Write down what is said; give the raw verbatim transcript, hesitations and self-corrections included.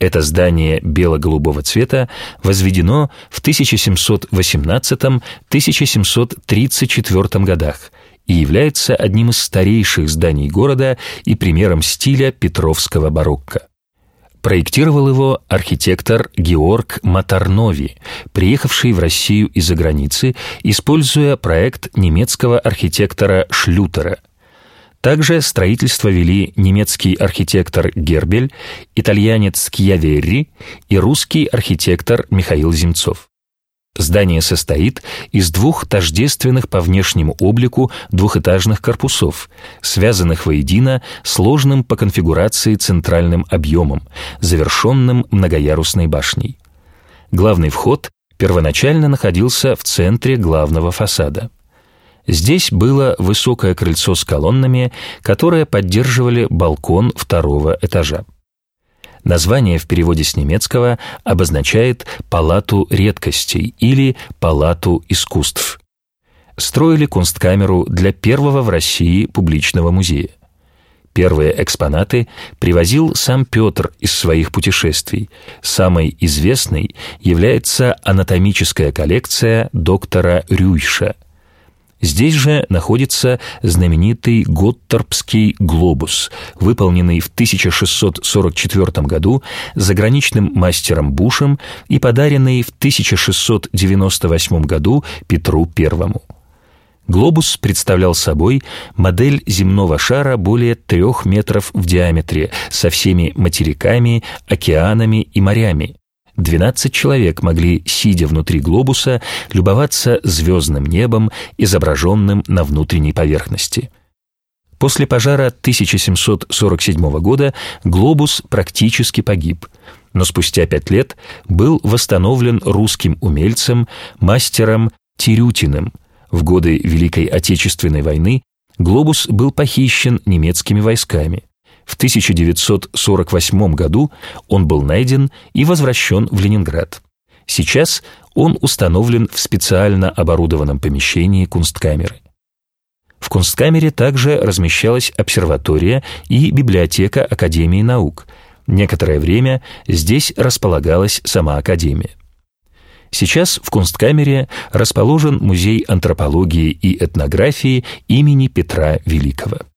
Это здание бело-голубого цвета возведено в тысяча семьсот восемнадцатом — тысяча семьсот тридцать четвёртом годах и является одним из старейших зданий города и примером стиля петровского барокко. Проектировал его архитектор Георг Матарнови, приехавший в Россию из-за границы, используя проект немецкого архитектора Шлютера. Также строительство вели немецкий архитектор Гербель, итальянец Кьяверри и русский архитектор Михаил Земцов. Здание состоит из двух тождественных по внешнему облику двухэтажных корпусов, связанных воедино сложным по конфигурации центральным объемом, завершенным многоярусной башней. Главный вход первоначально находился в центре главного фасада. Здесь было высокое крыльцо с колоннами, которые поддерживали балкон второго этажа. Название в переводе с немецкого обозначает «палату редкостей» или «палату искусств». Строили кунсткамеру для первого в России публичного музея. Первые экспонаты привозил сам Петр из своих путешествий. Самой известной является анатомическая коллекция доктора Рюйша. Здесь же находится знаменитый Готторпский глобус, выполненный в тысяча шестьсот сорок четвёртом году заграничным мастером Бушем и подаренный в тысяча шестьсот девяносто восьмом году Петру Первому. Глобус представлял собой модель земного шара более трех метров в диаметре со всеми материками, океанами и морями. Двенадцать человек могли, сидя внутри глобуса, любоваться звездным небом, изображенным на внутренней поверхности. После пожара тысяча семьсот сорок седьмого года глобус практически погиб, но спустя пять лет был восстановлен русским умельцем, мастером Тирютиным. В годы Великой Отечественной войны глобус был похищен немецкими войсками. В тысяча девятьсот сорок восьмом году он был найден и возвращен в Ленинград. Сейчас он установлен в специально оборудованном помещении кунсткамеры. В кунсткамере также размещалась обсерватория и библиотека Академии наук. Некоторое время здесь располагалась сама Академия. Сейчас в кунсткамере расположен музей антропологии и этнографии имени Петра Великого.